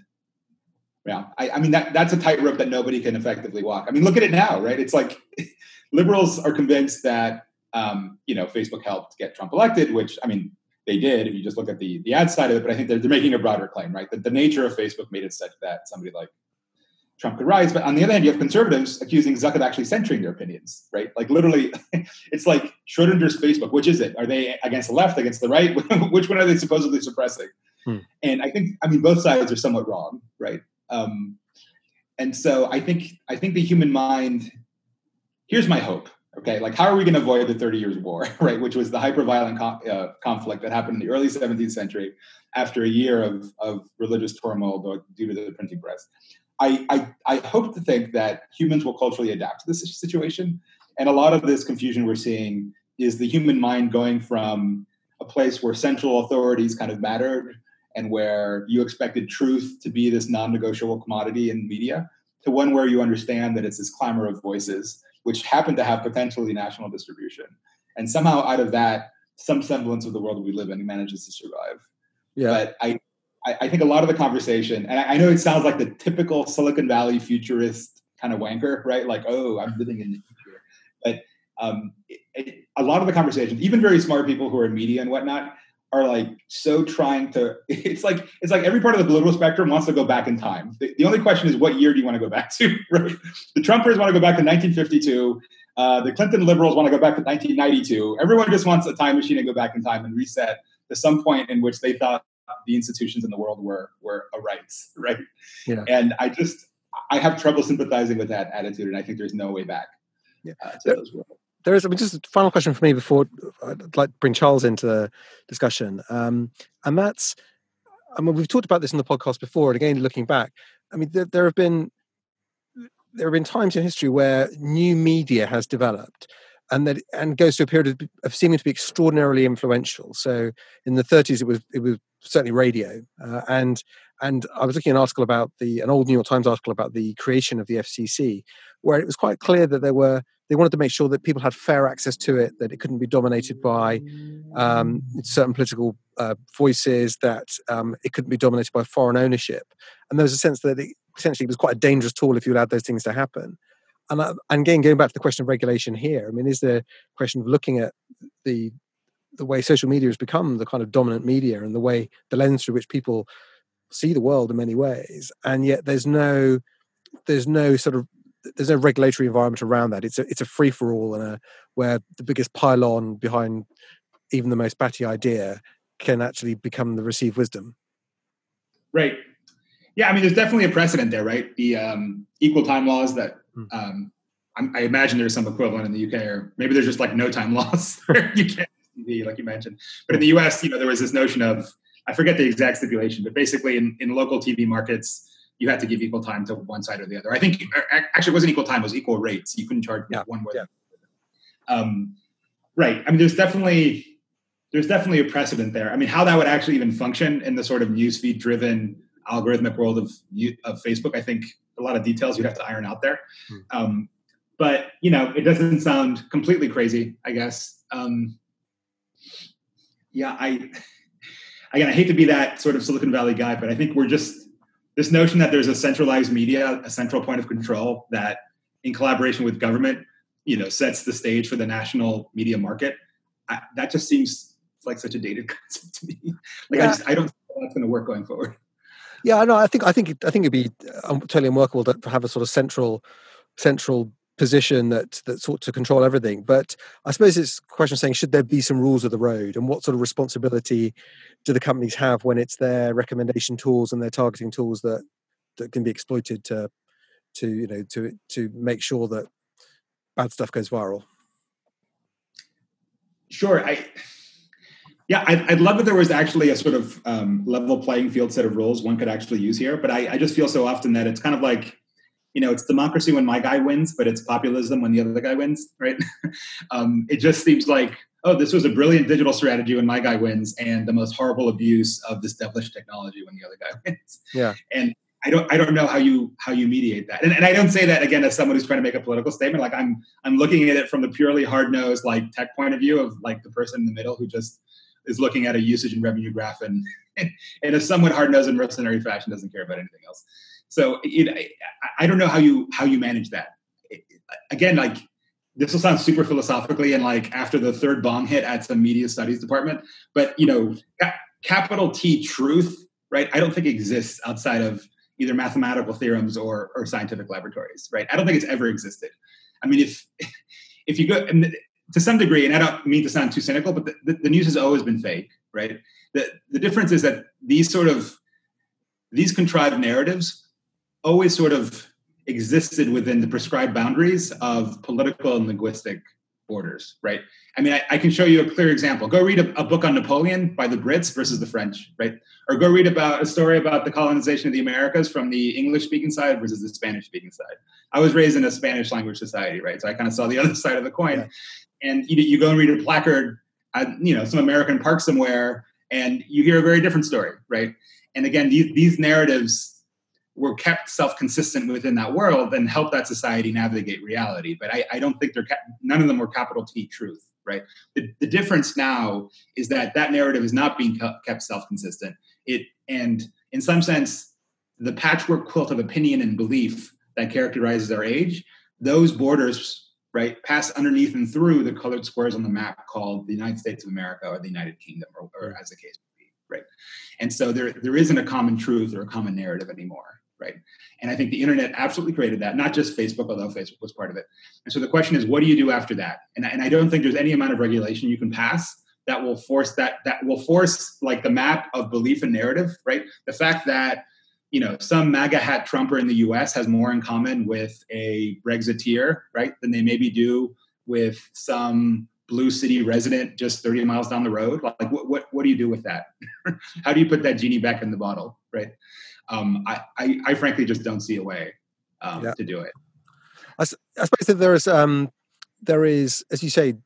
yeah, I, I mean, that that's a tightrope that nobody can effectively walk. I mean, look at it now, right? It's like liberals are convinced that, um, you know, Facebook helped get Trump elected, which, I mean, they did if you just look at the, the ad side of it. But I think they're, they're making a broader claim, right? That the nature of Facebook made it such that somebody like Trump could rise. But on the other hand, you have conservatives accusing Zuck of actually censoring their opinions, right? Like literally, it's like Schrodinger's Facebook. Which is it? Are they against the left, against the right? Which one are they supposedly suppressing? Hmm. And I think, I mean, both sides are somewhat wrong, right? Um, and so I think, I think the human mind, here's my hope. Okay, like how are we going to avoid the Thirty Years' War, right? Which was the hyper-violent co- uh, conflict that happened in the early seventeenth century after a year of, of religious turmoil due to the printing press. I, I, I hope to think that humans will culturally adapt to this situation. And a lot of this confusion we're seeing is the human mind going from a place where central authorities kind of mattered and where you expected truth to be this non-negotiable commodity in media to one where you understand that it's this clamor of voices which happen to have potentially national distribution. And somehow out of that, some semblance of the world we live in manages to survive. Yeah. But I, I think a lot of the conversation, and I know it sounds like the typical Silicon Valley futurist kind of wanker, right? Like, oh, I'm living in the future. But um, it, it, a lot of the conversation, even very smart people who are in media and whatnot, are like so trying to, it's like, it's like every part of the political spectrum wants to go back in time. The, the only question is, what year do you want to go back to, right? The Trumpers want to go back to nineteen fifty-two. Uh, the Clinton liberals want to go back to nineteen ninety-two. Everyone just wants a time machine and go back in time and reset to some point in which they thought the institutions in the world were, were a rights, right? Yeah. And I just, I have trouble sympathizing with that attitude. And I think there's no way back yeah. uh, to there, those worlds. There is, I mean, just a final question for me before I'd like to bring Charles into the discussion. Um, and that's, I mean, we've talked about this in the podcast before, and again, looking back, I mean, there, there have been, there have been times in history where new media has developed and that, and goes through a period of, of seeming to be extraordinarily influential. So in the thirties, it was, it was certainly radio. Uh, and, and I was looking at an article about the, an old New York Times article about the creation of the F C C, where it was quite clear that there were, they wanted to make sure that people had fair access to it, that it couldn't be dominated by um, certain political uh, voices, that um, it couldn't be dominated by foreign ownership. And there was a sense that it essentially was quite a dangerous tool if you allowed those things to happen. And, uh, and again, going back to the question of regulation here, I mean, is there a question of looking at the the way social media has become the kind of dominant media and the way, the lens through which people see the world in many ways, and yet there's no, there's no sort of, there's no regulatory environment around that. It's a it's a free for all, and a, where the biggest pylon behind even the most batty idea can actually become the received wisdom. Right. Yeah. I mean, there's definitely a precedent there, right? The um, equal time laws that um, I, I imagine there's some equivalent in the U K, or maybe there's just like no time laws where you can't T V, like you mentioned. But in the U S, you know, there was this notion of, I forget the exact stipulation, but basically in, in local T V markets, you had to give equal time to one side or the other. I think actually it wasn't equal time; it was equal rates. You couldn't charge yeah. one more. Yeah. Um, right. I mean, there's definitely there's definitely a precedent there. I mean, how that would actually even function in the sort of newsfeed driven algorithmic world of of Facebook, I think a lot of details you'd have to iron out there. Hmm. Um, but you know, it doesn't sound completely crazy, I guess. Um, yeah, I again, I hate to be that sort of Silicon Valley guy, but I think we're just. This notion that there's a centralized media, a central point of control that in collaboration with government, you know, sets the stage for the national media market. I, that just seems like such a dated concept to me. Like yeah. I just, I don't think that's going to work going forward. Yeah, no, I think, I think, I think it'd be um, totally unworkable to, to have a sort of central, central position that that sought to control everything. But I suppose it's a question of saying, should there be some rules of the road, and what sort of responsibility do the companies have when it's their recommendation tools and their targeting tools that that can be exploited to to you know to to make sure that bad stuff goes viral? Sure, I yeah, I'd, I'd love if there was actually a sort of um, level playing field set of rules one could actually use here. But I, I just feel so often that it's kind of like you know, it's democracy when my guy wins, but it's populism when the other guy wins, right? um, it just seems like, oh, this was a brilliant digital strategy when my guy wins, and the most horrible abuse of this devilish technology when the other guy wins. Yeah. And I don't, I don't know how you how you mediate that. And, and I don't say that again as someone who's trying to make a political statement. Like I'm I'm looking at it from the purely hard nosed like tech point of view of like the person in the middle who just is looking at a usage and revenue graph and in a somewhat hard nosed and mercenary fashion doesn't care about anything else. So it, I, I don't know how you how you manage that. Again, like this will sound super philosophically and like after the third bomb hit at some media studies department, but you know, ca- capital T truth, right? I don't think exists outside of either mathematical theorems or or scientific laboratories, right? I don't think it's ever existed. I mean, if if you go and to some degree, and I don't mean to sound too cynical, but the, the, the news has always been fake, right? The the difference is that these sort of these contrived narratives always sort of existed within the prescribed boundaries of political and linguistic borders, right? I mean, I, I can show you a clear example. Go read a, a book on Napoleon by the Brits versus the French, right? Or go read about a story about the colonization of the Americas from the English-speaking side versus the Spanish-speaking side. I was raised in a Spanish language society, right? So I kind of saw the other side of the coin. Yeah. And you, you go and read a placard at, you know, some American park somewhere, and you hear a very different story, right? And again, these these narratives were kept self-consistent within that world and help that society navigate reality. But I, I don't think they're, none of them were capital T truth, right? The, the difference now is that that narrative is not being kept self-consistent. It, and in some sense, the patchwork quilt of opinion and belief that characterizes our age, those borders, right, pass underneath and through the colored squares on the map called the United States of America or the United Kingdom, or, or as the case may be, right? And so there, there isn't a common truth or a common narrative anymore. Right. And I think the internet absolutely created that, not just Facebook, although Facebook was part of it. And so the question is, what do you do after that? And, and I don't think there's any amount of regulation you can pass that will force that, that will force like the map of belief and narrative, right? The fact that, you know, some MAGA hat Trumper in the U S has more in common with a Brexiteer, right, than they maybe do with some blue city resident just thirty miles down the road. Like, what, what, what do you do with that? How do you put that genie back in the bottle, right? Um, I, I, I frankly just don't see a way um, yeah. to do it. I, I suppose that there is, um, there is, as you say,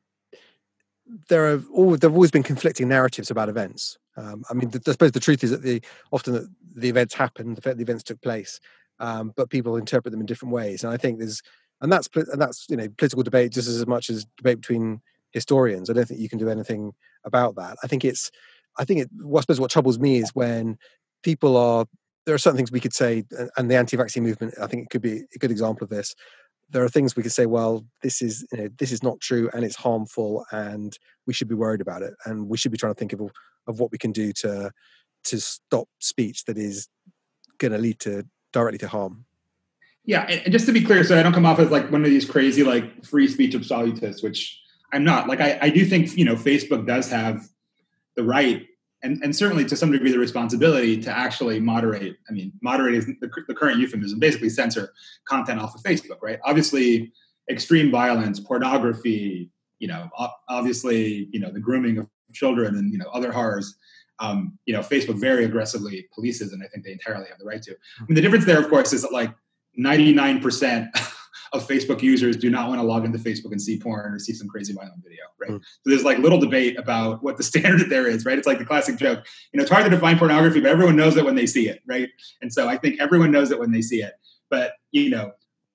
there are all there have always been conflicting narratives about events. Um, I mean, the, I suppose the truth is that the often that the events happened, the, the events took place, um, but people interpret them in different ways. And I think there's, and that's and that's you know political debate just as much as debate between historians. I don't think you can do anything about that. I think it's, I think it. Well, I suppose what troubles me is when people are. There are certain things we could say, and the anti-vaccine movement, I think it could be a good example of this. There are things we could say, well, this is you know, this is not true, and it's harmful, and we should be worried about it, and we should be trying to think of of what we can do to to stop speech that is going to lead to directly to harm. Yeah, and just to be clear, so I don't come off as like one of these crazy like free speech absolutists, which I'm not. Like I, I do think you know Facebook does have the right. And, and certainly to some degree the responsibility to actually moderate. I mean, moderate is the, the current euphemism, basically censor content off of Facebook, right? Obviously, extreme violence, pornography, you know, obviously, you know, the grooming of children and, you know, other horrors, um, you know, Facebook very aggressively polices, and I think they entirely have the right to. I mean, the difference there, of course, is that like ninety-nine percent of Facebook users do not want to log into Facebook and see porn or see some crazy violent video, right? Mm. So there's like little debate about what the standard there is, right? It's like the classic joke. You know, it's hard to define pornography, but everyone knows it when they see it, right? And so I think everyone knows it when they see it. But, you know,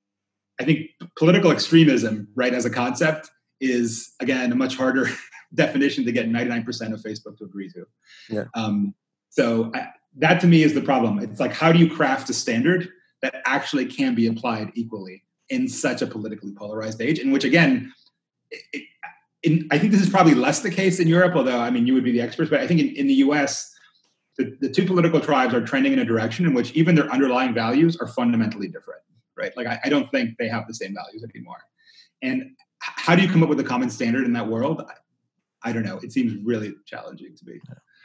I think political extremism, right, as a concept is, again, a much harder definition to get ninety-nine percent of Facebook to agree to. Yeah. Um, so I, that to me is the problem. It's like, how do you craft a standard that actually can be applied equally in such a politically polarized age, in which, again, it, in, I think this is probably less the case in Europe, although, I mean, you would be the experts, but I think in, in the U S, the, the two political tribes are trending in a direction in which even their underlying values are fundamentally different, right? Like, I, I don't think they have the same values anymore. And how do you come up with a common standard in that world? I, I don't know. It seems really challenging to me.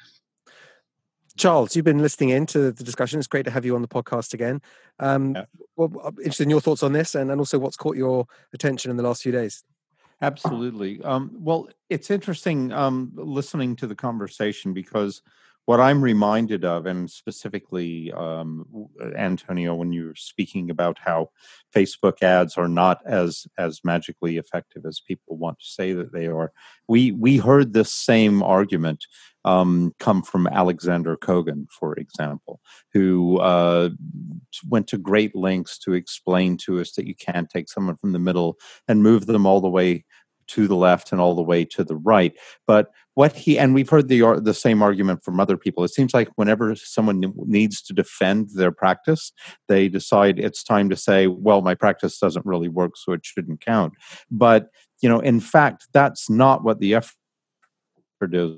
Charles, you've been listening in to the discussion. It's great to have you on the podcast again. Um, yeah. Well, I'm interested in your thoughts on this, and, and also what's caught your attention in the last few days. Absolutely. Um, well, it's interesting um, listening to the conversation, because what I'm reminded of, and specifically, um, Antonio, when you were speaking about how Facebook ads are not as as magically effective as people want to say that they are, we we heard this same argument um, come from Alexander Kogan, for example, who uh, went to great lengths to explain to us that you can't take someone from the middle and move them all the way to the left and all the way to the right. But what he, and we've heard the the same argument from other people. It seems like whenever someone needs to defend their practice, they decide it's time to say, well, my practice doesn't really work, so it shouldn't count. But, you know, in fact, that's not what the effort is.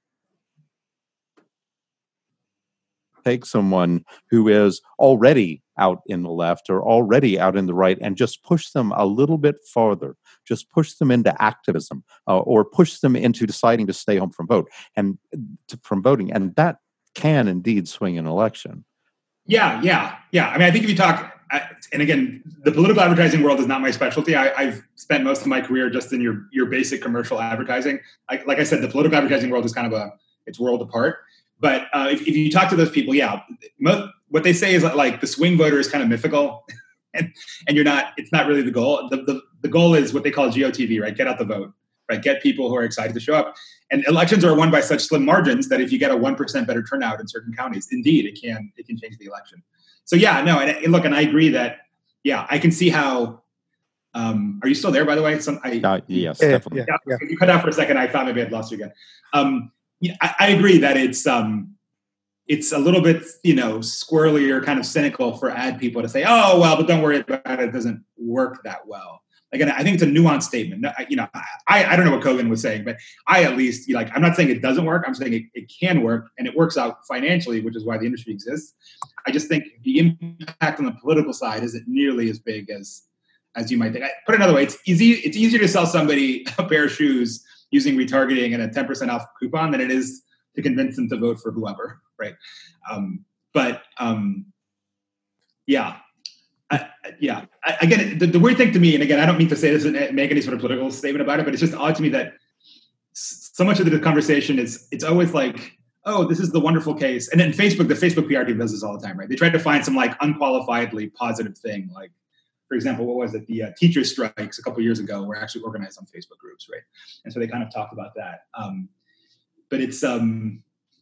Take someone who is already out in the left or already out in the right and just push them a little bit farther, just push them into activism uh, or push them into deciding to stay home from vote and to, from voting. And that can indeed swing an election. Yeah, yeah, yeah. I mean, I think if you talk, and again, the political advertising world is not my specialty. I, I've spent most of my career just in your your basic commercial advertising. Like, like I said, the political advertising world is kind of a, it's world apart. But uh, if, if you talk to those people, yeah, most, what they say is that, like, the swing voter is kind of mythical, and and you're not. It's not really the goal. The, the the goal is what they call G O T V, right? Get out the vote, right? Get people who are excited to show up. And elections are won by such slim margins that if you get a one percent better turnout in certain counties, indeed, it can it can change the election. So yeah, no, and, and look, and I agree that yeah, I can see how. Um, are you still there, by the way? Some, I, uh, yes, yeah, definitely. Yeah, yeah. You cut out for a second. I thought maybe I'd lost you again. Um, Yeah, I, I agree that it's um, it's a little bit, you know, squirrely or kind of cynical for ad people to say, "Oh, well, but don't worry about it; it doesn't work that well." Again, I think it's a nuanced statement. You know, I, I don't know what Kogan was saying, but I at least, like, I'm not saying it doesn't work. I'm saying it, it can work, and it works out financially, which is why the industry exists. I just think the impact on the political side isn't nearly as big as as you might think. I, put it another way, it's easy. It's easier to sell somebody a pair of shoes using retargeting and a ten percent off coupon than it is to convince them to vote for whoever, right? Um, but um, yeah, I, yeah. I, again, the, the weird thing to me, and again, I don't mean to say this and make any sort of political statement about it, but it's just odd to me that so much of the conversation is, it's always like, oh, this is the wonderful case. And then Facebook, the Facebook P R team does this all the time, right? They try to find some, like, unqualifiedly positive thing, like, for example, what was it? The uh, teacher strikes a couple of years ago were actually organized on Facebook groups, right? And so they kind of talked about that. Um, but it's, um,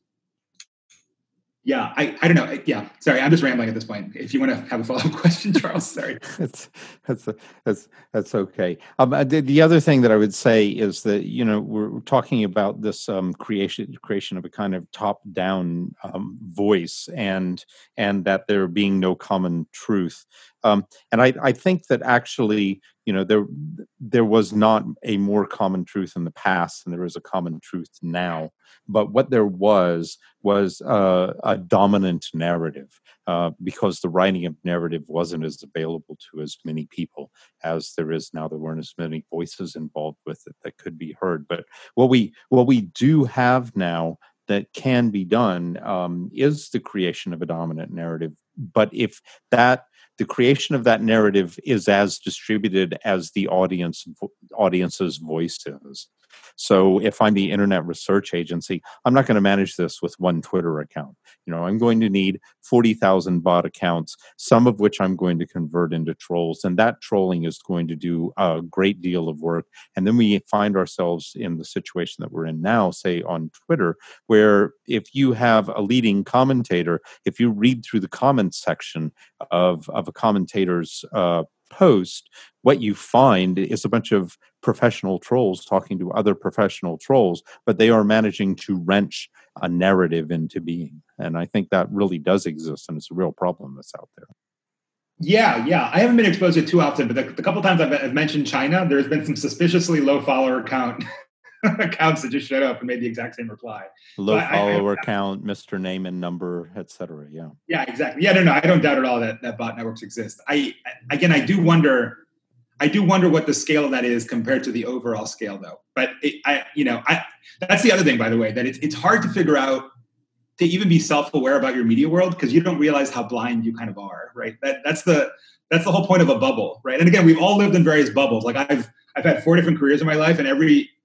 yeah, I, I don't know. Yeah, sorry, I'm just rambling at this point. If you want to have a follow-up question, Charles, sorry. That's that's that's that's okay. Um, the, the other thing that I would say is that, you know, we're talking about this um, creation creation of a kind of top-down um, voice, and and that there being no common truth. Um, and I, I think that actually, you know, there there was not a more common truth in the past than there is a common truth now. But what there was was uh, a dominant narrative, uh, because the writing of narrative wasn't as available to as many people as there is now. There weren't as many voices involved with it that could be heard. But what we what we do have now that can be done um, is the creation of a dominant narrative. But if that the creation of that narrative is as distributed as the audience audience's voice is. So if I'm the Internet Research Agency, I'm not going to manage this with one Twitter account. You know, I'm going to need forty thousand bot accounts, some of which I'm going to convert into trolls. And that trolling is going to do a great deal of work. And then we find ourselves in the situation that we're in now, say on Twitter, where if you have a leading commentator, if you read through the comments section of, of a commentator's uh, post, what you find is a bunch of professional trolls talking to other professional trolls, but they are managing to wrench a narrative into being. And I think that really does exist, and it's a real problem that's out there. Yeah, yeah. I haven't been exposed to it too often, but the, the couple times I've, I've mentioned China, there's been some suspiciously low follower count accounts that just showed up and made the exact same reply. Low so follower I, I, count, Mister Name and Number, et cetera. Yeah. Yeah, exactly. Yeah, no, no, I don't doubt at all that, that bot networks exist. I, again, I do wonder, I do wonder what the scale of that is compared to the overall scale, though. But it, I, you know, I, that's the other thing, by the way, that it's it's hard to figure out, to even be self-aware about your media world, because you don't realize how blind you kind of are, right? That that's the that's the whole point of a bubble, right? And again, we've all lived in various bubbles. Like I've I've had four different careers in my life, and every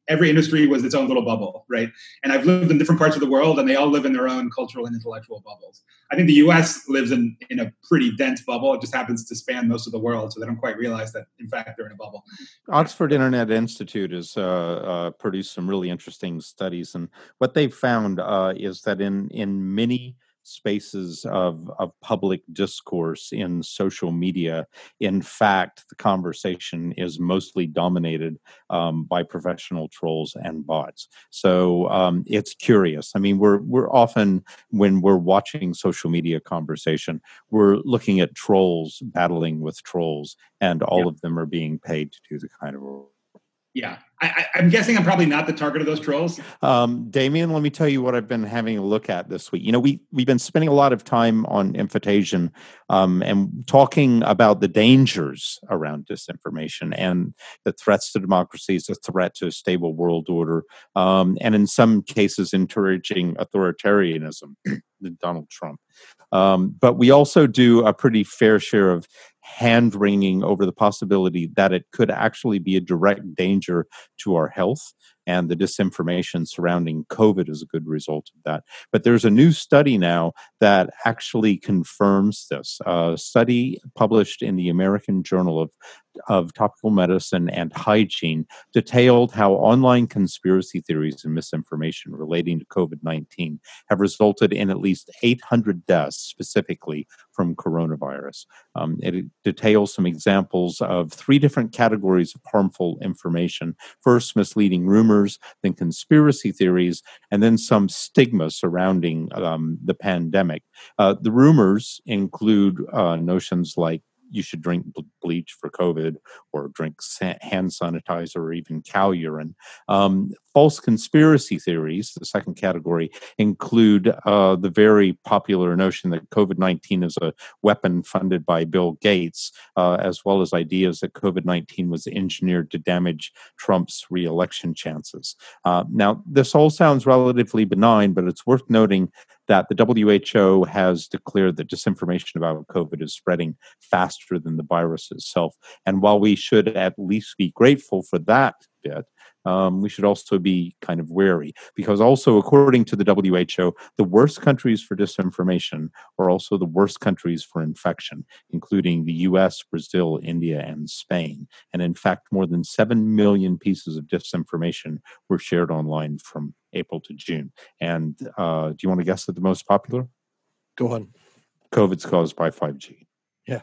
every industry was its own little bubble, right? And I've lived in different parts of the world, and they all live in their own cultural and intellectual bubbles. I think the U S lives in, in a pretty dense bubble. It just happens to span most of the world, so they don't quite realize that, in fact, they're in a bubble. Oxford Internet Institute has uh, uh, produced some really interesting studies, and what they've found uh, is that in in many spaces of, of public discourse in social media, in fact, the conversation is mostly dominated um, by professional trolls and bots. So um, it's curious. I mean, we're we're often, when we're watching social media conversation, we're looking at trolls battling with trolls, and all Yeah. of them are being paid to do the kind of work. Yeah, I, I, I'm guessing I'm probably not the target of those trolls. Um, Damien, let me tell you what I've been having a look at this week. You know, we, we've been spending a lot of time on Infotagion um, and talking about the dangers around disinformation and the threats to democracy, the threat to a stable world order, um, and in some cases, encouraging authoritarianism, Donald Trump. Um, but we also do a pretty fair share of hand-wringing over the possibility that it could actually be a direct danger to our health, and the disinformation surrounding COVID is a good result of that. But there's a new study now that actually confirms this. A study published in the American Journal of, of Topical Medicine and Hygiene detailed how online conspiracy theories and misinformation relating to COVID nineteen have resulted in at least eight hundred deaths specifically from coronavirus. Um, it details some examples of three different categories of harmful information. First, misleading rumors, then conspiracy theories, and then some stigma surrounding um, the pandemic. Uh, the rumors include uh, notions like you should drink bleach for COVID, or drink hand sanitizer, or even cow urine. Um, false conspiracy theories, the second category, include uh, the very popular notion that COVID nineteen is a weapon funded by Bill Gates, uh, as well as ideas that COVID nineteen was engineered to damage Trump's re-election chances. Uh, now, this all sounds relatively benign, but it's worth noting that the W H O has declared that disinformation about COVID is spreading faster than the virus itself. And while we should at least be grateful for that bit, um, we should also be kind of wary, because also, according to the W H O, the worst countries for disinformation are also the worst countries for infection, including the U S, Brazil, India, and Spain. And in fact, more than seven million pieces of disinformation were shared online from April to June. And uh, do you want to guess at the most popular? Go on. COVID's caused by five G. Yeah.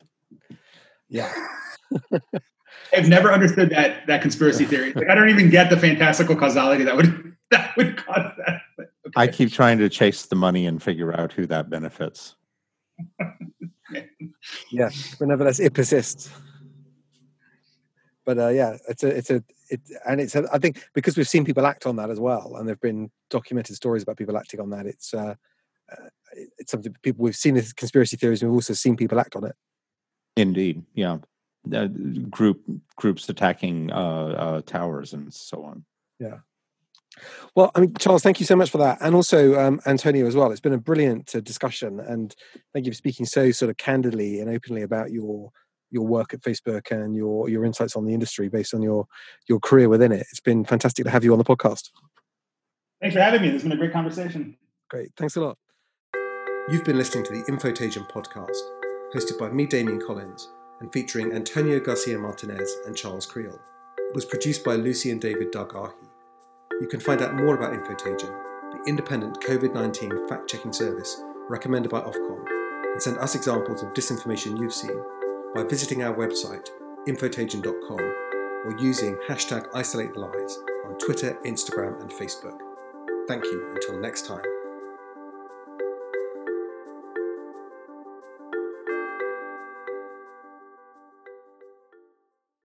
Yeah. I've never understood that that conspiracy theory. Like, I don't even get the fantastical causality that would that would cause that. But, okay. I keep trying to chase the money and figure out who that benefits. Yeah, but nevertheless, it persists. But uh, yeah, it's a, it's a, it, and it's, a, I think because we've seen people act on that as well, and there've been documented stories about people acting on that. It's, uh, uh, it's something people we've seen as conspiracy theories, and we've also seen people act on it. Indeed, yeah, uh, group groups attacking uh, uh, towers and so on. Yeah. Well, I mean, Charles, thank you so much for that, and also um, Antonio as well. It's been a brilliant uh, discussion, and thank you for speaking so sort of candidly and openly about your. your work at Facebook and your your insights on the industry based on your your career within it. It's been fantastic to have you on the podcast. Thanks for having me. This has been a great conversation. Great. Thanks a lot. You've been listening to the Infotagion podcast, hosted by me, Damien Collins, and featuring Antonio Garcia Martinez and Charles Creel. It was produced by Lucy and David Dargahi. You can find out more about Infotagion, the independent COVID nineteen fact-checking service recommended by Ofcom, and send us examples of disinformation you've seen by visiting our website, infotagion dot com, or using hashtag isolate the lies on Twitter, Instagram, and Facebook. Thank you until next time.